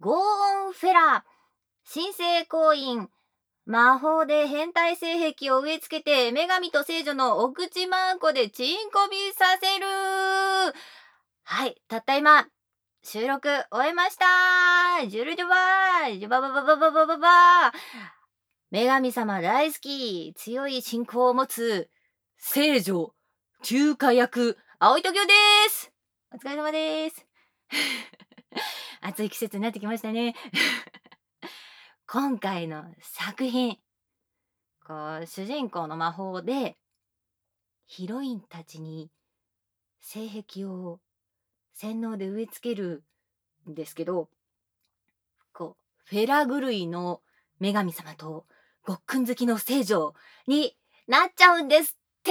ゴーンフェラー、神聖行員、魔法で変態性癖を植え付けて女神と聖女のお口まんこでチンコビさせる。はい、たった今収録終えました。ジュルジュバージュババババババババー。女神様大好き、強い信仰を持つ聖女中華役青井時生です。お疲れ様です。暑い季節になってきましたね。今回の作品、主人公の魔法でヒロインたちに性癖を洗脳で植え付けるんですけど、フェラ狂いの女神様とごっくん好きの聖女になっちゃうんですって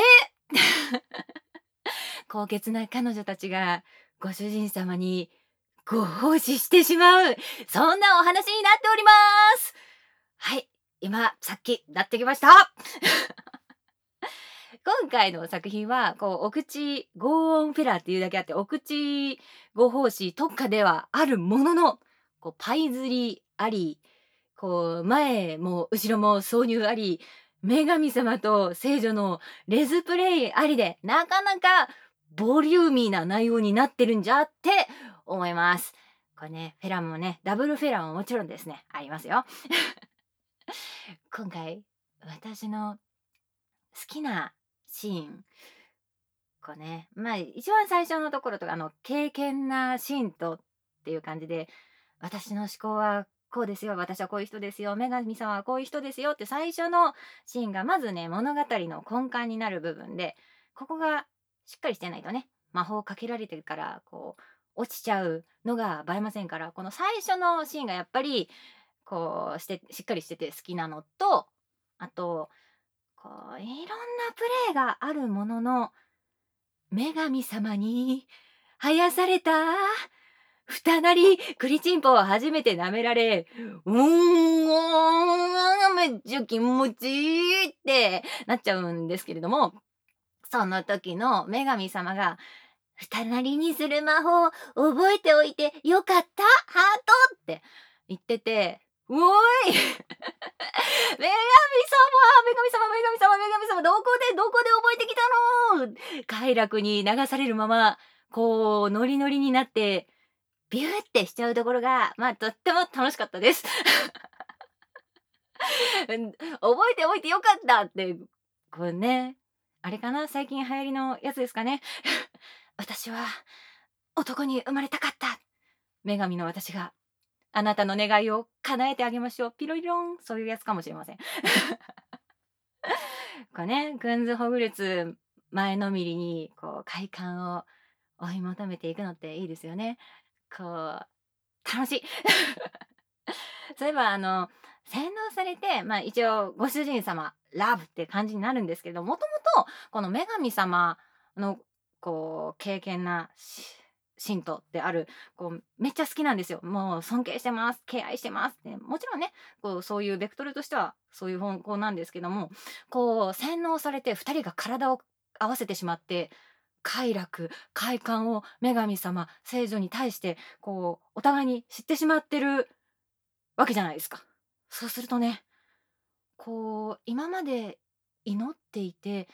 高潔な彼女たちがご主人様にご奉仕してしまう、そんなお話になっております。はい、さっきなってきました今回の作品はお口ゴーンフェラーっていうだけあって、お口ご奉仕特化ではあるものの、パイ釣りあり、前も後ろも挿入あり、女神様と聖女のレズプレイありで、なかなかボリューミーな内容になってるんじゃって思います。これね、フェラもね、ダブルフェラももちろんですね、ありますよ。今回、私の好きなシーン、一番最初のところとか、敬虔なシーンとっていう感じで、私の思考はこうですよ、私はこういう人ですよ、女神様はこういう人ですよって最初のシーンがまずね、物語の根幹になる部分で、ここがしっかりしてないとね、魔法をかけられてるから、落ちちゃうのが映えませんから、この最初のシーンがやっぱり、しっかりしてて好きなのと、あと、いろんなプレイがあるものの、女神様に生やされた二なり栗ちんぽを初めて舐められ、めっちゃ気持ちいいってなっちゃうんですけれども、その時の女神様が、二なりにする魔法を覚えておいてよかったハートって言ってて、おーい女神様、女神様、女神様、女神様、どこで覚えてきたの？快楽に流されるまま、ノリノリになって、ビューってしちゃうところが、とっても楽しかったです。覚えておいてよかったって、これね、あれかな、最近流行りのやつですかね。私は男に生まれたかった。女神の私があなたの願いを叶えてあげましょう。ピロリロン、そういうやつかもしれません。クンズホグルツ前のめりに快感を追い求めていくのっていいですよね。楽しい。そういえば洗脳されて、一応ご主人様ラブって感じになるんですけど、もともとこの女神様の敬虔な信徒であるめっちゃ好きなんですよ。もう尊敬してます、敬愛してますって、もちろんねそういうベクトルとしてはそういう方向なんですけども、洗脳されて2人が体を合わせてしまって、快楽快感を女神様聖女に対してお互いに知ってしまってるわけじゃないですか。そうするとね、今まで祈っていて、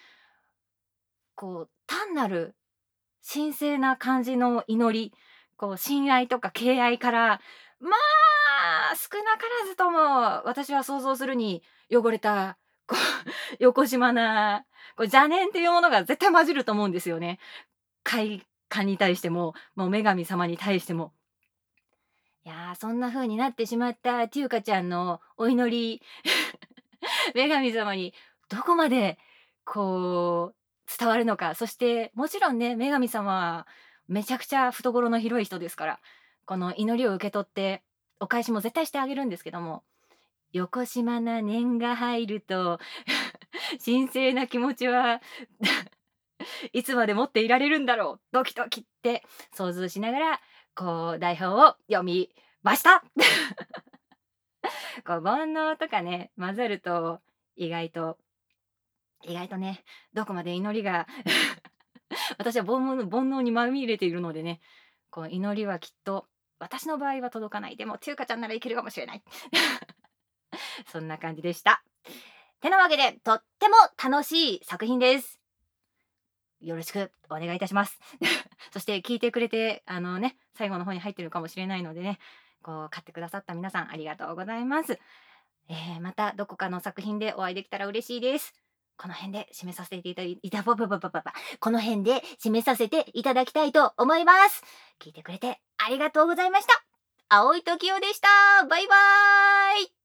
単なる神聖な感じの祈り、親愛とか敬愛から、少なからずとも私は想像するに汚れた、よこしまな、邪念っていうものが絶対混じると思うんですよね。快感に対しても、もう女神様に対しても。いやー、そんな風になってしまったテューカちゃんのお祈り、女神様にどこまで伝わるのか。そしてもちろんね、女神様はめちゃくちゃ懐の広い人ですから、この祈りを受け取ってお返しも絶対してあげるんですけども、よこしまな念が入ると神聖な気持ちはいつまで持っていられるんだろう、ドキドキって想像しながら台本を読みました。煩悩とかね混ざると、意外とね、どこまで祈りが私は煩悩にまみれているのでね、祈りはきっと私の場合は届かない。でもつゆかちゃんならいけるかもしれない。そんな感じでした。てなわけで、とっても楽しい作品です。よろしくお願いいたします。そして聞いてくれて、最後の方に入ってるかもしれないのでね、こう買ってくださった皆さんありがとうございます。またどこかの作品でお会いできたら嬉しいです。この辺で締めさせていただいた、この辺で締めさせていただきたいと思います。聞いてくれてありがとうございました。青井時代でした。バイバーイ。